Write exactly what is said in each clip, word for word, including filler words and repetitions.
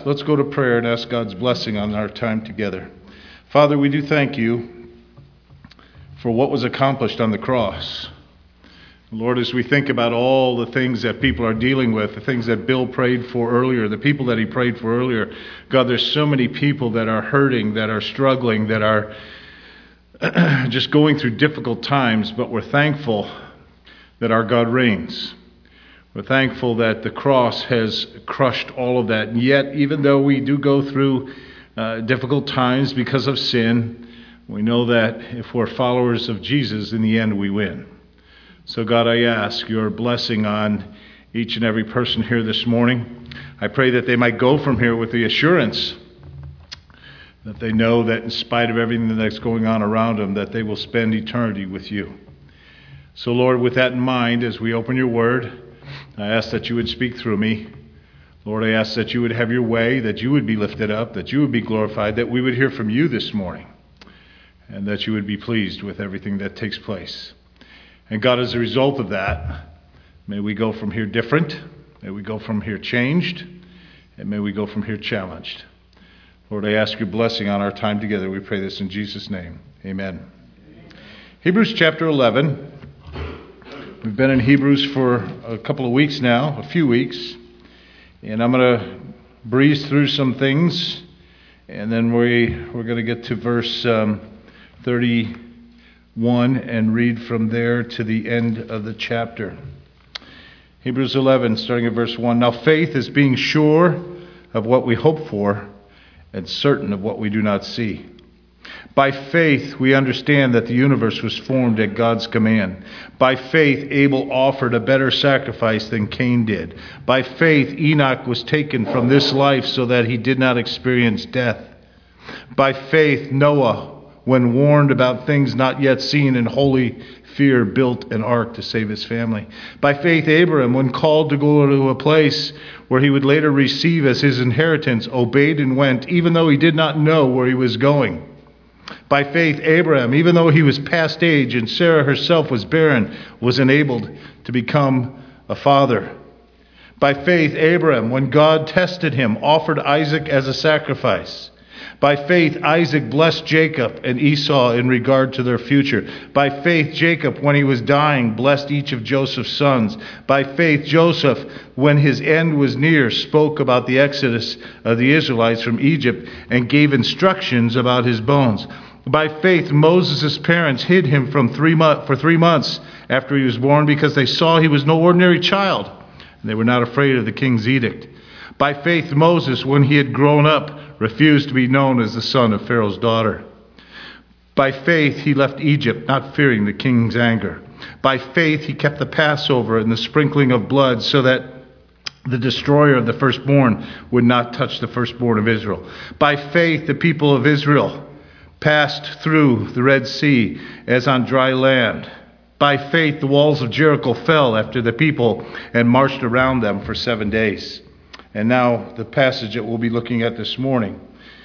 let's go to prayer and ask God's blessing on our time together. Father, we do thank you for what was accomplished on the cross. Lord, as we think about all the things that people are dealing with, the things that Bill prayed for earlier, the people that he prayed for earlier, God, there's so many people that are hurting, that are struggling, that are just going through difficult times, but we're thankful that our God reigns. We're thankful that the cross has crushed all of that. And yet, even though we do go through uh, difficult times because of sin, we know that if we're followers of Jesus, in the end we win. So God, I ask your blessing on each and every person here this morning. I pray that they might go from here with the assurance that they know that in spite of everything that's going on around them, that they will spend eternity with you. So Lord, with that in mind, as we open your word, I ask that you would speak through me. Lord, I ask that you would have your way, that you would be lifted up, that you would be glorified, that we would hear from you this morning, and that you would be pleased with everything that takes place. And God, as a result of that, may we go from here different, may we go from here changed, and may we go from here challenged. Lord, I ask your blessing on our time together. We pray this in Jesus' name. Amen. Hebrews chapter eleven. We've been in Hebrews for a couple of weeks now, a few weeks, and I'm going to breeze through some things, and then we, we're going to get to verse um, thirty-one and read from there to the end of the chapter. Hebrews eleven, starting at verse one. Now faith is being sure of what we hope for and certain of what we do not see. By faith, we understand that the universe was formed at God's command. By faith, Abel offered a better sacrifice than Cain did. By faith, Enoch was taken from this life so that he did not experience death. By faith, Noah, when warned about things not yet seen in holy fear, built an ark to save his family. By faith, Abraham, when called to go to a place where he would later receive as his inheritance, obeyed and went, even though he did not know where he was going. By faith, Abraham, even though he was past age and Sarah herself was barren, was enabled to become a father. By faith, Abraham, when God tested him, offered Isaac as a sacrifice. By faith, Isaac blessed Jacob and Esau in regard to their future. By faith, Jacob, when he was dying, blessed each of Joseph's sons. By faith, Joseph, when his end was near, spoke about the exodus of the Israelites from Egypt and gave instructions about his bones. By faith, Moses' parents hid him from three mo- for three months after he was born because they saw he was no ordinary child, and they were not afraid of the king's edict. By faith, Moses, when he had grown up, refused to be known as the son of Pharaoh's daughter. By faith, he left Egypt, not fearing the king's anger. By faith, he kept the Passover and the sprinkling of blood so that the destroyer of the firstborn would not touch the firstborn of Israel. By faith, the people of Israel passed through the Red Sea as on dry land. By faith, the walls of Jericho fell after the people and marched around them for seven days. And now the passage that we'll be looking at this morning.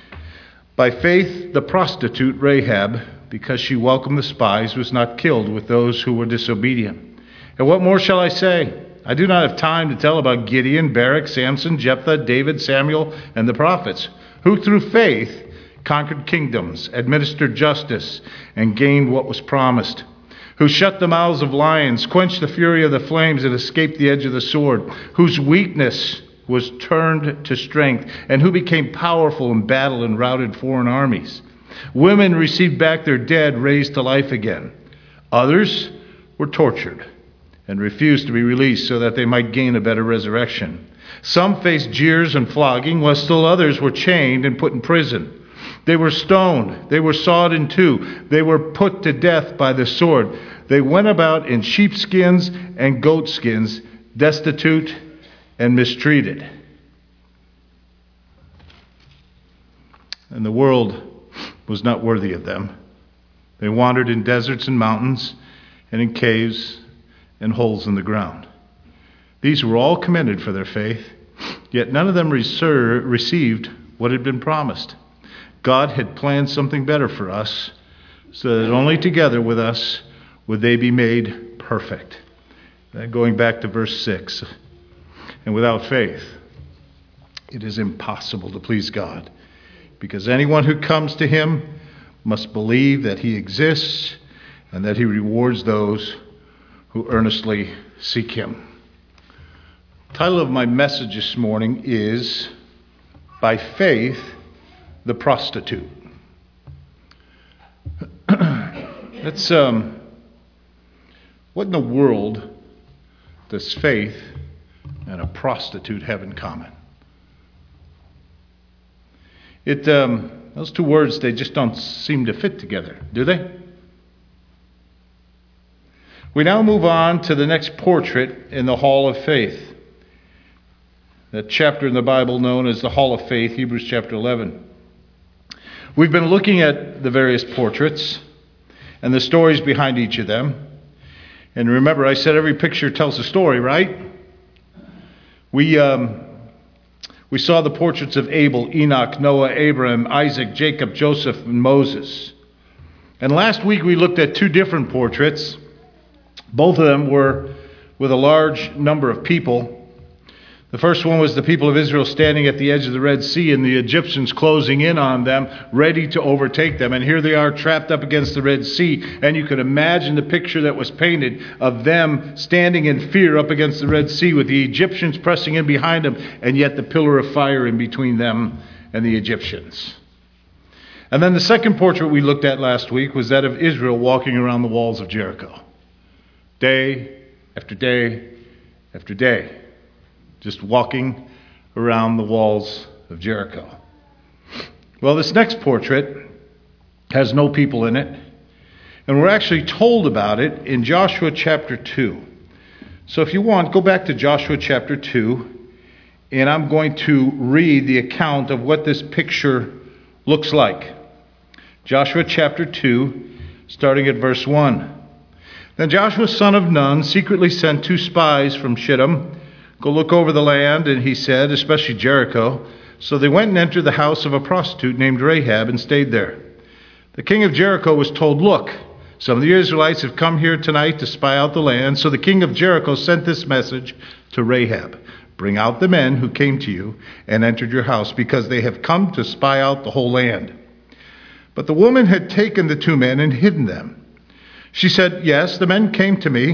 By faith, the prostitute Rahab, because she welcomed the spies, was not killed with those who were disobedient. And what more shall I say? I do not have time to tell about Gideon, Barak, Samson, Jephthah, David, Samuel, and the prophets, who through faith conquered kingdoms, administered justice, and gained what was promised, who shut the mouths of lions, quenched the fury of the flames, and escaped the edge of the sword, whose weakness was turned to strength, and who became powerful in battle and routed foreign armies. Women received back their dead, raised to life again. Others were tortured and refused to be released so that they might gain a better resurrection. Some faced jeers and flogging, while still others were chained and put in prison. They were stoned. They were sawed in two. They were put to death by the sword. They went about in sheepskins and goatskins, destitute and mistreated. And the world was not worthy of them. They wandered in deserts and mountains and in caves and holes in the ground. These were all commended for their faith, yet none of them received what had been promised. God had planned something better for us, so that only together with us would they be made perfect. Then going back to verse six. And without faith, it is impossible to please God, because anyone who comes to him must believe that he exists and that he rewards those who earnestly seek him. The title of my message this morning is By Faith, the Prostitute. That's, um, what in the world does faith and a prostitute have in common? It, um, those two words, they just don't seem to fit together, do they? We now move on to the next portrait in the Hall of Faith. That chapter in the Bible known as the Hall of Faith, Hebrews chapter eleven. We've been looking at the various portraits and the stories behind each of them. And remember, I said every picture tells a story, right? We um, we saw the portraits of Abel, Enoch, Noah, Abraham, Isaac, Jacob, Joseph, and Moses. And last week we looked at two different portraits. Both of them were with a large number of people. The first one was the people of Israel standing at the edge of the Red Sea and the Egyptians closing in on them, ready to overtake them. And here they are trapped up against the Red Sea. And you could imagine the picture that was painted of them standing in fear up against the Red Sea with the Egyptians pressing in behind them, and yet the pillar of fire in between them and the Egyptians. And then the second portrait we looked at last week was that of Israel walking around the walls of Jericho. Day after day after day. Just walking around the walls of Jericho. Well, this next portrait has no people in it. And we're actually told about it in Joshua chapter two. So if you want, go back to Joshua chapter two. And I'm going to read the account of what this picture looks like. Joshua chapter two, starting at verse one. Then Joshua son of Nun secretly sent two spies from Shittim. Go look over the land, and he said, especially Jericho. So they went and entered the house of a prostitute named Rahab and stayed there. The king of Jericho was told, look, some of the Israelites have come here tonight to spy out the land. So the king of Jericho sent this message to Rahab. Bring out the men who came to you and entered your house, because they have come to spy out the whole land. But the woman had taken the two men and hidden them. She said, yes, the men came to me,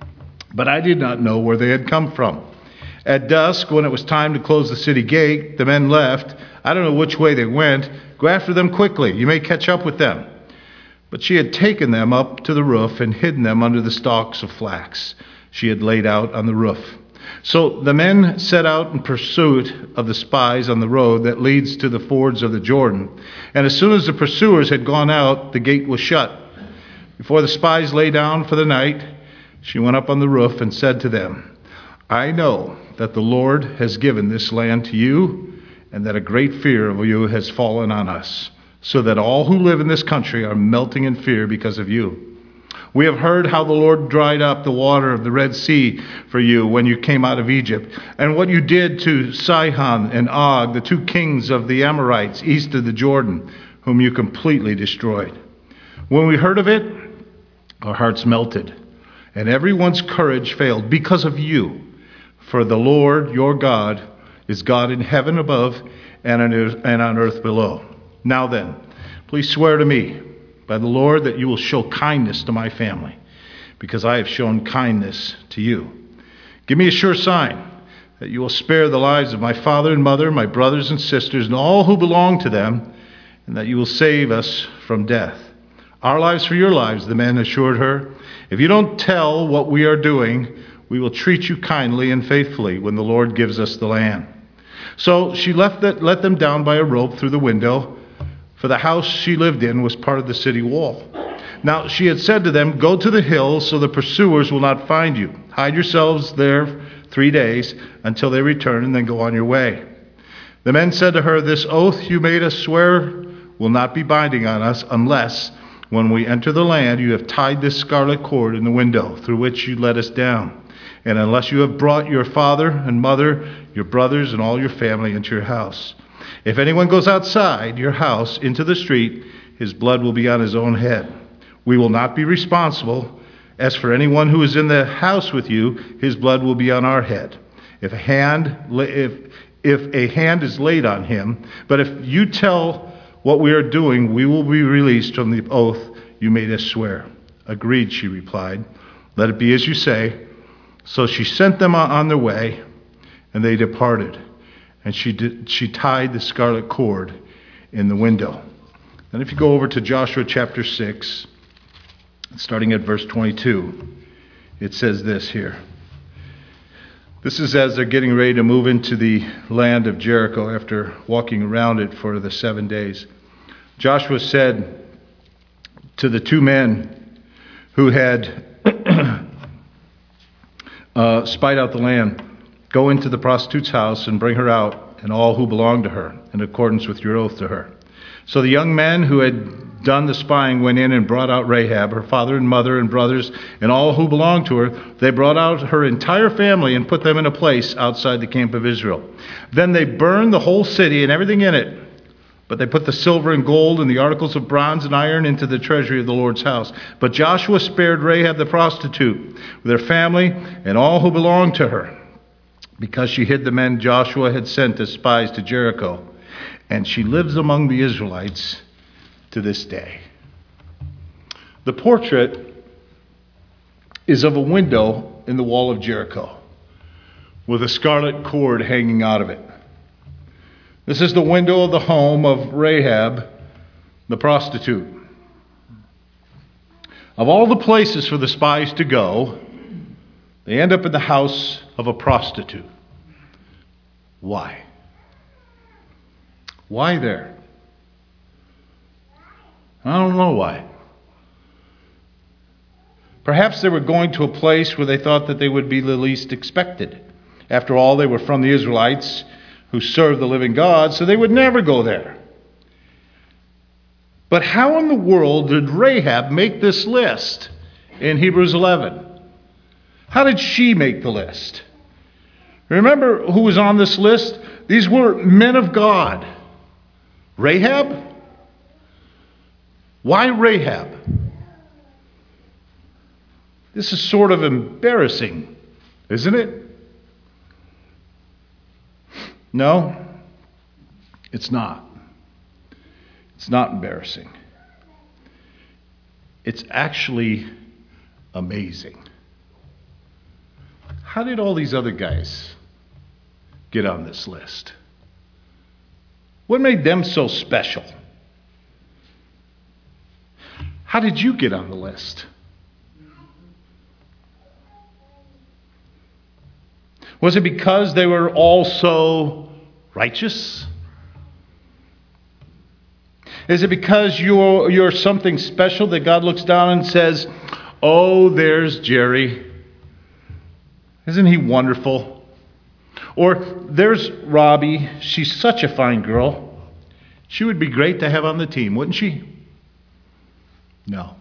but I did not know where they had come from. At dusk, when it was time to close the city gate, the men left. I don't know which way they went. Go after them quickly. You may catch up with them. But she had taken them up to the roof and hidden them under the stalks of flax she had laid out on the roof. So the men set out in pursuit of the spies on the road that leads to the fords of the Jordan. And as soon as the pursuers had gone out, the gate was shut. Before the spies lay down for the night, she went up on the roof and said to them, I know that the Lord has given this land to you, and that a great fear of you has fallen on us, so that all who live in this country are melting in fear because of you. We have heard how the Lord dried up the water of the Red Sea for you when you came out of Egypt, and what you did to Sihon and Og, the two kings of the Amorites east of the Jordan, whom you completely destroyed. When we heard of it, our hearts melted, and everyone's courage failed because of you. For the Lord, your God, is God in heaven above and on earth below. Now then, please swear to me by the Lord that you will show kindness to my family, because I have shown kindness to you. Give me a sure sign that you will spare the lives of my father and mother, my brothers and sisters, and all who belong to them, and that you will save us from death. Our lives for your lives, the men assured her. If you don't tell what we are doing, we will treat you kindly and faithfully when the Lord gives us the land. So she left that, let them down by a rope through the window, for the house she lived in was part of the city wall. Now she had said to them, go to the hills so the pursuers will not find you. Hide yourselves there three days until they return, and then go on your way. The men said to her, this oath you made us swear will not be binding on us unless, when we enter the land, you have tied this scarlet cord in the window through which you let us down. And unless you have brought your father and mother, your brothers, and all your family into your house. If anyone goes outside your house into the street, his blood will be on his own head. We will not be responsible. As for anyone who is in the house with you, his blood will be on our head. If a hand, if if a hand is laid on him. But if you tell what we are doing, we will be released from the oath you made us swear." "Agreed," she replied. "Let it be as you say." So she sent them on their way, and they departed. And she did, she tied the scarlet cord in the window. And if you go over to Joshua chapter six, starting at verse twenty-two, it says this here. This is as they're getting ready to move into the land of Jericho after walking around it for the seven days. Joshua said to the two men who had uh, spied out the land, "Go into the prostitute's house and bring her out, and all who belong to her, in accordance with your oath to her." So the young men who had done the spying went in and brought out Rahab, her father and mother and brothers, and all who belonged to her. They brought out her entire family and put them in a place outside the camp of Israel. Then they burned the whole city and everything in it. But they put the silver and gold and the articles of bronze and iron into the treasury of the Lord's house. But Joshua spared Rahab the prostitute with her family and all who belonged to her, because she hid the men Joshua had sent as spies to Jericho. And she lives among the Israelites to this day. The portrait is of a window in the wall of Jericho with a scarlet cord hanging out of it. This is the window of the home of Rahab, the prostitute. Of all the places for the spies to go, they end up in the house of a prostitute. Why? Why there? I don't know why. Perhaps they were going to a place where they thought that they would be the least expected. After all, they were from the Israelites who served the living God, so they would never go there. But how in the world did Rahab make this list in Hebrews eleven? How did she make the list? Remember who was on this list? These were men of God. Rahab? Why Rahab? This is sort of embarrassing, isn't it? No, it's not. It's not embarrassing. It's actually amazing. How did all these other guys get on this list? What made them so special? How did you get on the list? Was it because they were all so righteous? Is it because you're, you're something special that God looks down and says, "Oh, there's Jerry. Isn't he wonderful?" Or, "There's Robbie. She's such a fine girl. She would be great to have on the team, wouldn't she?" No.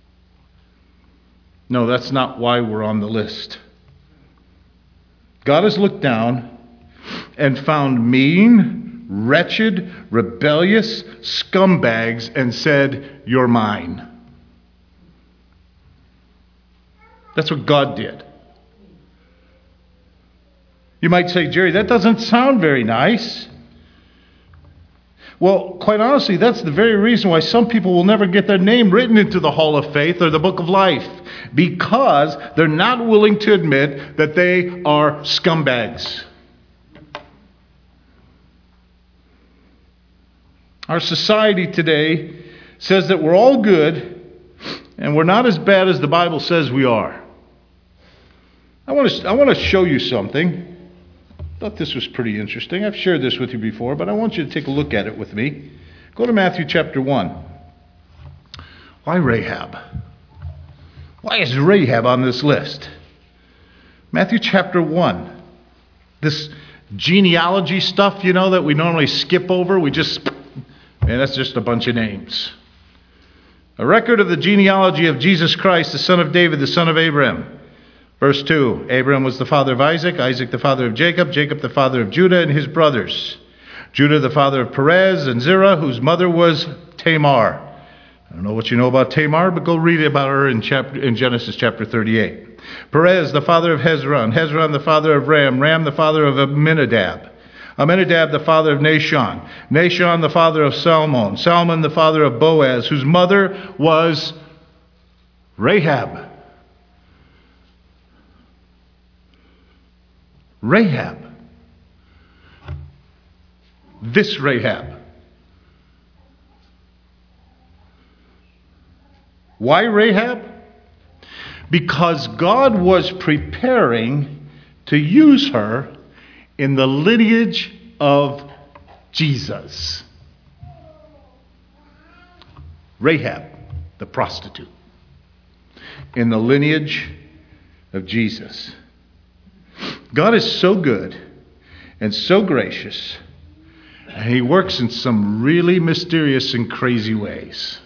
No, that's not why we're on the list. God has looked down and found mean, wretched, rebellious scumbags and said, "You're mine." That's what God did. You might say, "Jerry, that doesn't sound very nice." Well, quite honestly, that's the very reason why some people will never get their name written into the Hall of Faith or the Book of Life. Because they're not willing to admit that they are scumbags. Our society today says that we're all good and we're not as bad as the Bible says we are. I want to, I want to show you something. I thought this was pretty interesting. I've shared this with you before, but I want you to take a look at it with me. Go to Matthew chapter one. Why Rahab? Why is Rahab on this list? Matthew chapter one. This genealogy stuff, you know, that we normally skip over. We just, man, that's just a bunch of names. A record of the genealogy of Jesus Christ, the son of David, the son of Abraham. Verse two, Abraham was the father of Isaac, Isaac the father of Jacob, Jacob the father of Judah and his brothers. Judah the father of Perez and Zerah, whose mother was Tamar. I don't know what you know about Tamar, but go read about her in, chapter, in Genesis chapter thirty-eight. Perez the father of Hezron, Hezron the father of Ram, Ram the father of Amminadab, Amminadab the father of Nahshon, Nahshon the father of Salmon, Salmon the father of Boaz, whose mother was Rahab. Rahab. This Rahab. Why Rahab? Because God was preparing to use her in the lineage of Jesus. Rahab, the prostitute, in the lineage of Jesus. God is so good and so gracious, and he works in some really mysterious and crazy ways.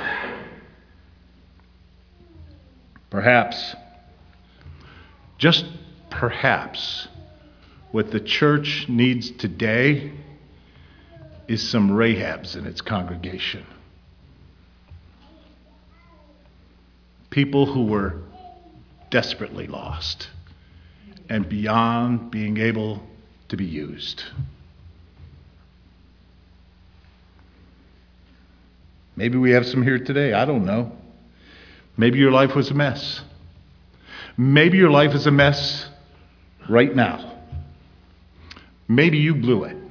Perhaps, just perhaps, what the church needs today is some Rahabs in its congregation. People who were desperately lost and beyond being able to be used. Maybe we have some here today. I don't know. Maybe your life was a mess. Maybe your life is a mess right now. Maybe you blew it.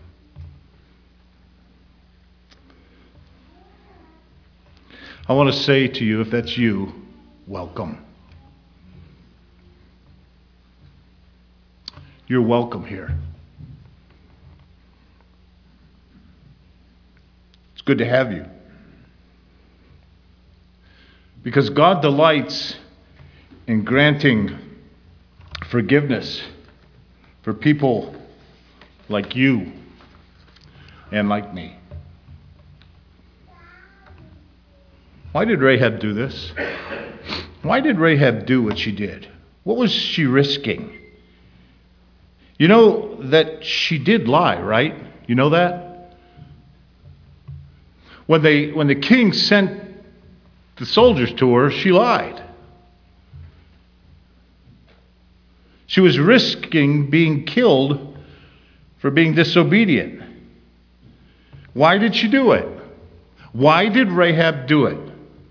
I want to say to you, if that's you, welcome. You're welcome here. It's good to have you. Because God delights in granting forgiveness for people like you and like me. Why did Rahab do this? Why did Rahab do what she did? What was she risking? You know that she did lie, right? You know that? When they when the king sent the soldiers to her, she lied. She was risking being killed for being disobedient. Why did she do it? Why did Rahab do it?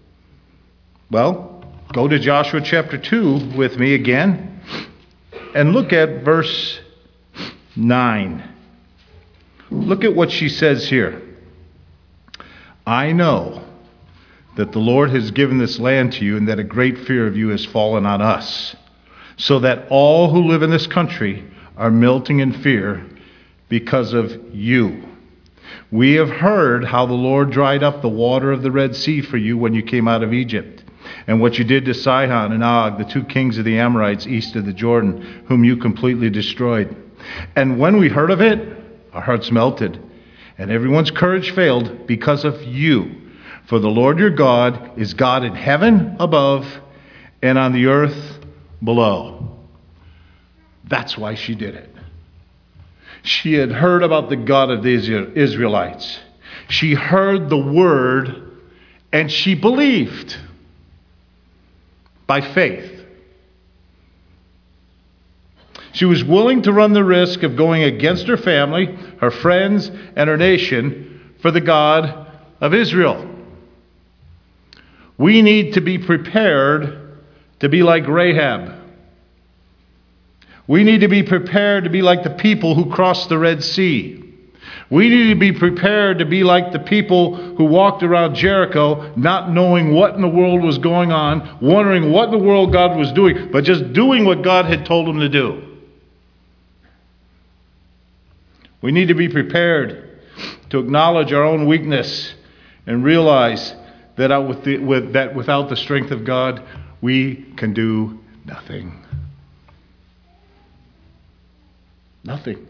Well, go to Joshua chapter two with me again and look at verse nine. Look at what she says here. I know that the Lord has given this land to you and that a great fear of you has fallen on us, so that all who live in this country are melting in fear because of you. We have heard how the Lord dried up the water of the Red Sea for you when you came out of Egypt, and what you did to Sihon and Og, the two kings of the Amorites east of the Jordan, whom you completely destroyed. And when we heard of it, our hearts melted, and everyone's courage failed because of you. For the Lord your God is God in heaven above and on the earth below. That's why she did it. She had heard about the God of the Israelites. She heard the word and she believed by faith. She was willing to run the risk of going against her family, her friends, and her nation for the God of Israel. We need to be prepared to be like Rahab. We need to be prepared to be like the people who crossed the Red Sea. We need to be prepared to be like the people who walked around Jericho not knowing what in the world was going on, wondering what in the world God was doing, but just doing what God had told them to do. We need to be prepared to acknowledge our own weakness and realize that, out with the, with, that without the strength of God, we can do nothing. Nothing.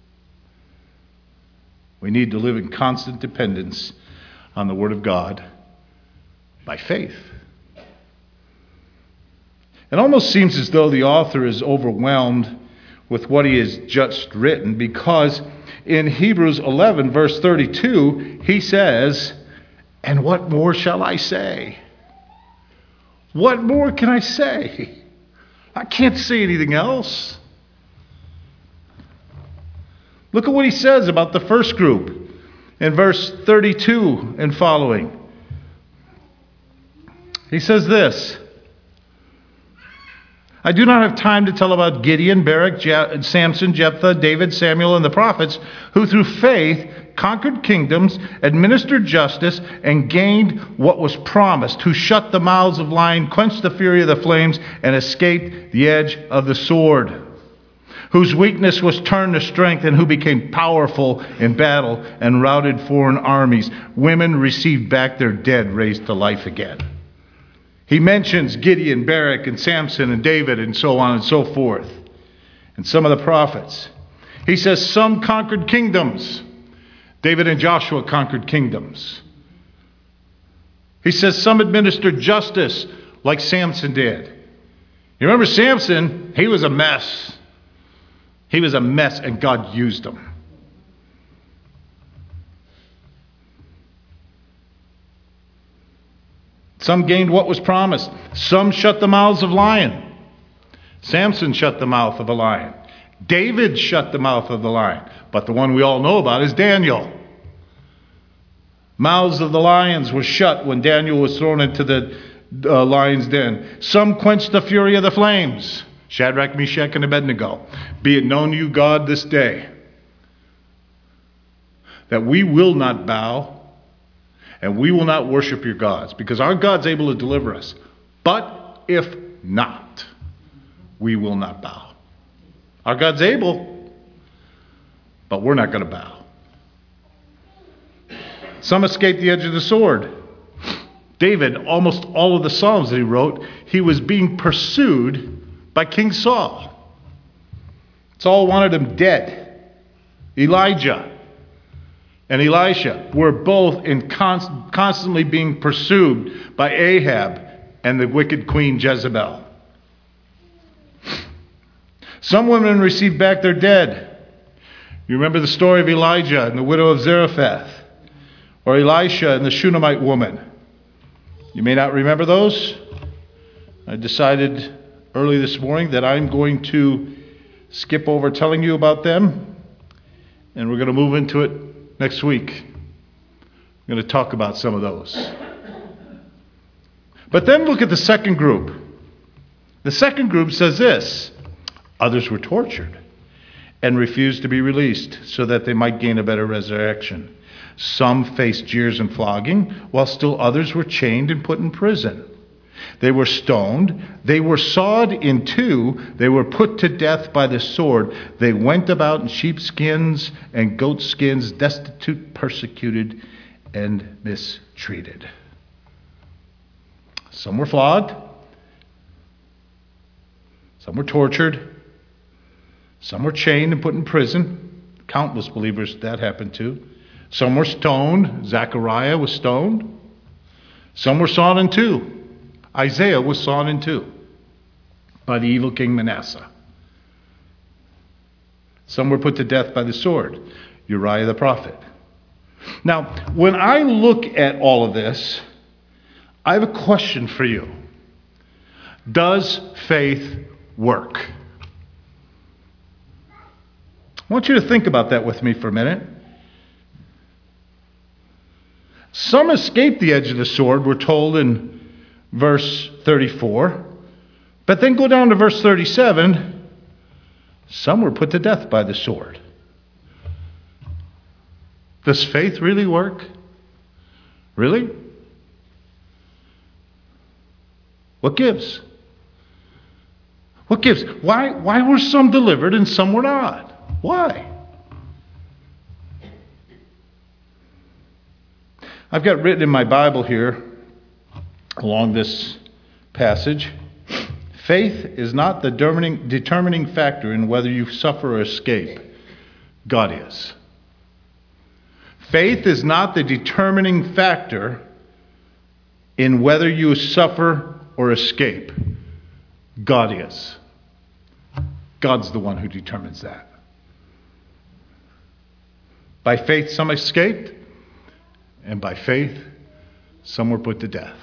We need to live in constant dependence on the Word of God by faith. It almost seems as though the author is overwhelmed with what he has just written, because in Hebrews eleven, verse thirty-two, he says, "And what more shall I say? What more can I say? I can't say anything else." Look at what he says about the first group in verse thirty-two and following. He says this, I do not have time to tell about Gideon, Barak, Je- Samson, Jephthah, David, Samuel, and the prophets, who through faith conquered kingdoms, administered justice, and gained what was promised, who shut the mouths of lions, quenched the fury of the flames, and escaped the edge of the sword, whose weakness was turned to strength, and who became powerful in battle and routed foreign armies. Women received back their dead, raised to life again. He mentions Gideon, Barak, and Samson, and David, and so on and so forth, and some of the prophets. He says some conquered kingdoms. David and Joshua conquered kingdoms. He says some administered justice, like Samson did. You remember Samson? He was a mess. He was a mess, and God used him. Some gained what was promised. Some shut the mouths of lion. Samson shut the mouth of a lion. David shut the mouth of the lion. But the one we all know about is Daniel. Mouths of the lions were shut when Daniel was thrown into the uh, lion's den. Some quenched the fury of the flames. Shadrach, Meshach, and Abednego. Be it known to you, God, this day, that we will not bow and we will not worship your gods, because our God's able to deliver us. But if not, we will not bow. Our God's able, but we're not going to bow. Some escaped the edge of the sword. David, almost all of the Psalms that he wrote, he was being pursued by King Saul. Saul wanted him dead. Elijah and Elisha were both in const- constantly being pursued by Ahab and the wicked queen Jezebel. Some women received back their dead. You remember the story of Elijah and the widow of Zarephath, or Elisha and the Shunammite woman. You may not remember those. I decided early this morning that I'm going to skip over telling you about them, and we're going to move into it next week. I'm going to talk about some of those. But then look at the second group. The second group says this: others were tortured and refused to be released so that they might gain a better resurrection. Some faced jeers and flogging, while still others were chained and put in prison. They were stoned, they were sawed in two, they were put to death by the sword. They went about in sheepskins and goatskins, destitute, persecuted, and mistreated. Some were flogged, some were tortured, some were chained and put in prison. Countless believers that happened to. Some were stoned. Zechariah was stoned. Some were sawn in two. Isaiah was sawn in two by the evil king Manasseh. Some were put to death by the sword. Uriah the prophet. Now, when I look at all of this, I have a question for you. Does faith work? I want you to think about that with me for a minute. Some escaped the edge of the sword, we're told in verse thirty-four. But then go down to verse thirty-seven. Some were put to death by the sword. Does faith really work? Really? What gives? What gives? Why, why were some delivered and some were not? Why? I've got written in my Bible here, along this passage, faith is not the determining, determining factor in whether you suffer or escape. God is. Faith is not the determining factor in whether you suffer or escape. God is. God's the one who determines that. By faith, some escaped, and by faith, some were put to death.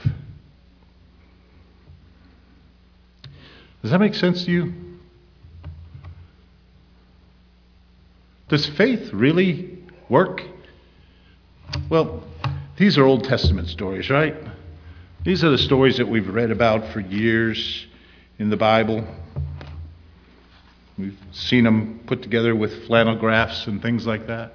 Does that make sense to you? Does faith really work? Well, these are Old Testament stories, right? These are the stories that we've read about for years in the Bible. We've seen them put together with flannel graphs and things like that.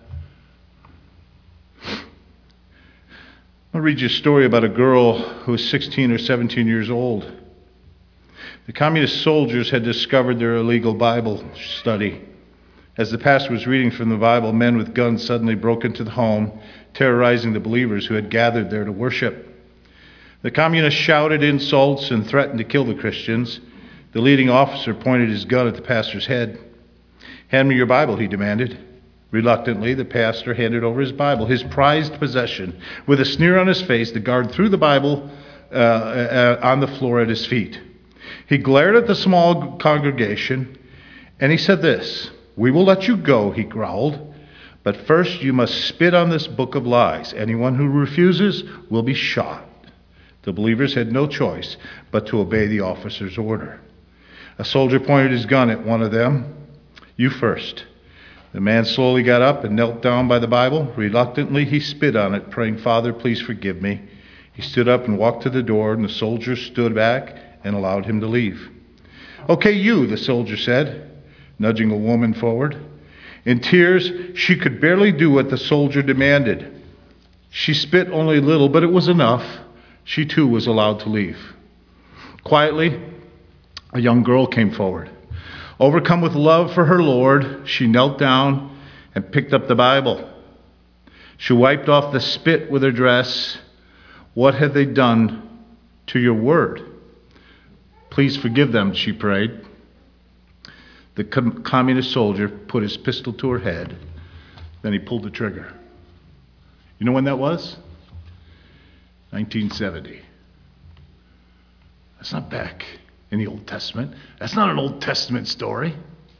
I'll read you a story about a girl who was sixteen or seventeen years old. The communist soldiers had discovered their illegal Bible study. As the pastor was reading from the Bible, men with guns suddenly broke into the home, terrorizing the believers who had gathered there to worship. The communists shouted insults and threatened to kill the Christians. The leading officer pointed his gun at the pastor's head. "Hand me your Bible," he demanded. Reluctantly, the pastor handed over his Bible, his prized possession. With a sneer on his face, the guard threw the Bible uh, uh, on the floor at his feet. He glared at the small congregation, and he said this, "We will let you go," he growled, "but first you must spit on this book of lies. Anyone who refuses will be shot." The believers had no choice but to obey the officer's order. A soldier pointed his gun at one of them. "You first." The man slowly got up and knelt down by the Bible. Reluctantly, he spit on it, praying, "Father, please forgive me." He stood up and walked to the door, and the soldier stood back and allowed him to leave. "Okay, you," the soldier said, nudging a woman forward. In tears, she could barely do what the soldier demanded. She spit only a little, but it was enough. She too was allowed to leave. Quietly, a young girl came forward. Overcome with love for her Lord, she knelt down and picked up the Bible. She wiped off the spit with her dress. "What have they done to your word? Please forgive them," she prayed. The com- communist soldier put his pistol to her head. Then he pulled the trigger. You know when that was? nineteen seventy. That's not back in the Old Testament. That's not an Old Testament story.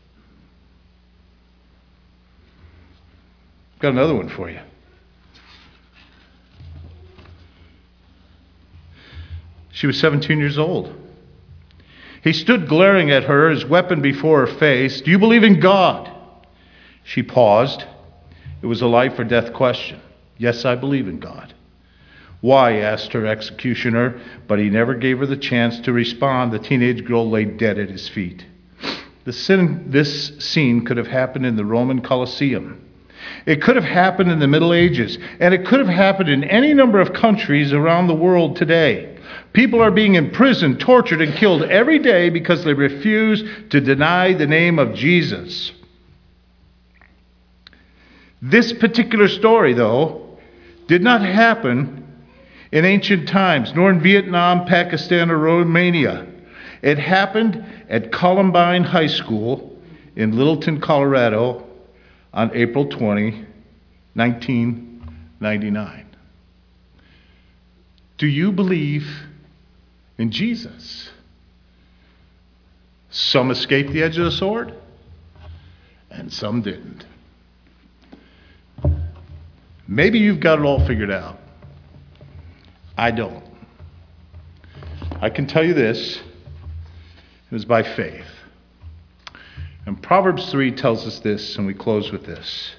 Got another one for you. She was seventeen years old. He stood glaring at her, his weapon before her face. "Do you believe in God?" She paused. It was a life or death question. "Yes, I believe in God." "Why?" asked her executioner, but he never gave her the chance to respond. The teenage girl lay dead at his feet. The sin, this scene could have happened in the Roman Colosseum. It could have happened in the Middle Ages, and it could have happened in any number of countries around the world today. People are being imprisoned, tortured, and killed every day because they refuse to deny the name of Jesus. This particular story, though, did not happen in ancient times, nor in Vietnam, Pakistan, or Romania. It happened at Columbine High School in Littleton, Colorado on April twentieth, nineteen ninety-nine. Do you believe in Jesus? Some escaped the edge of the sword, and some didn't. Maybe you've got it all figured out. I don't. I can tell you this, it was by faith. And Proverbs three tells us this, and we close with this.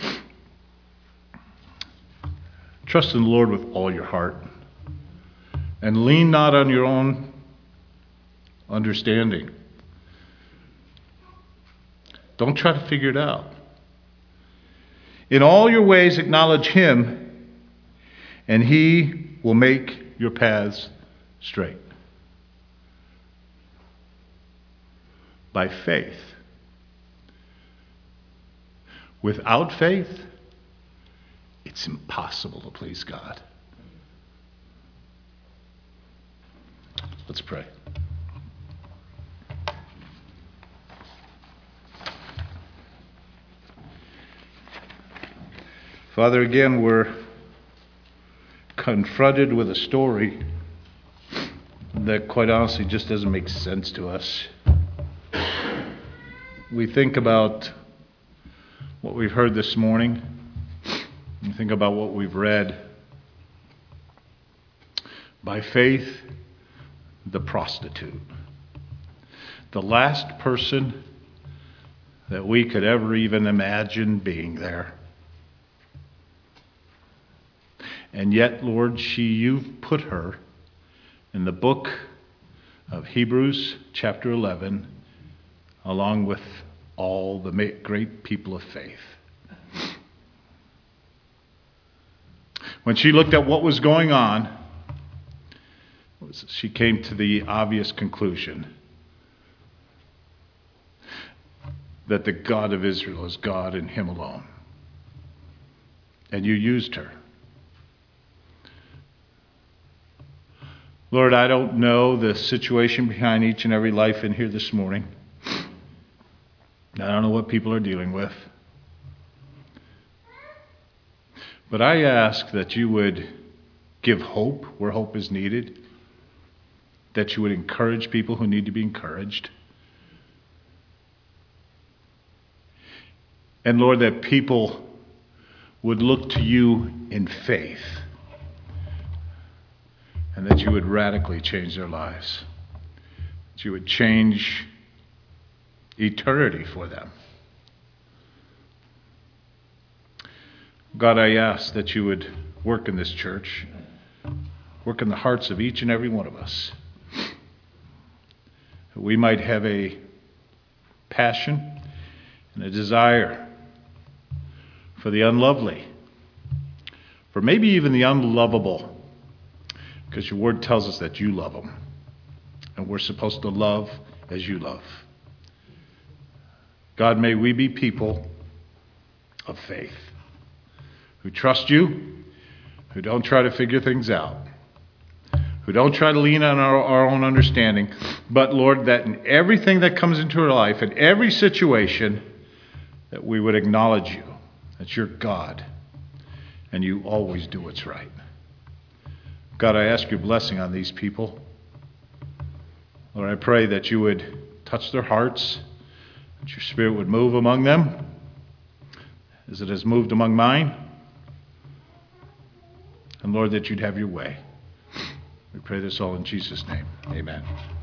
Trust in the Lord with all your heart, and lean not on your own understanding. Don't try to figure it out. In all your ways acknowledge Him, and He will make your paths straight. By faith. Without faith, it's impossible to please God. Let's pray. Father, again, we're confronted with a story that quite honestly just doesn't make sense to us. We think about what we've heard this morning. We think about what we've read. By faith, the prostitute, the last person that we could ever even imagine being there. And yet, Lord, she, you've put her in the book of Hebrews chapter eleven, along with all the great people of faith. When she looked at what was going on, she came to the obvious conclusion that the God of Israel is God and Him alone. And you used her. Lord, I don't know the situation behind each and every life in here this morning. I don't know what people are dealing with. But I ask that you would give hope where hope is needed, that you would encourage people who need to be encouraged. And Lord, that people would look to you in faith, and that you would radically change their lives. That you would change eternity for them. God, I ask that you would work in this church, work in the hearts of each and every one of us. That we might have a passion and a desire for the unlovely, for maybe even the unlovable, because your word tells us that you love them, and we're supposed to love as you love. God, may we be people of faith, who trust you, who don't try to figure things out, who don't try to lean on our, our own understanding, but Lord, that in everything that comes into our life, in every situation, that we would acknowledge you, that you're God, and you always do what's right. God, I ask your blessing on these people. Lord, I pray that you would touch their hearts, that your Spirit would move among them as it has moved among mine. And Lord, that you'd have your way. We pray this all in Jesus' name. Amen.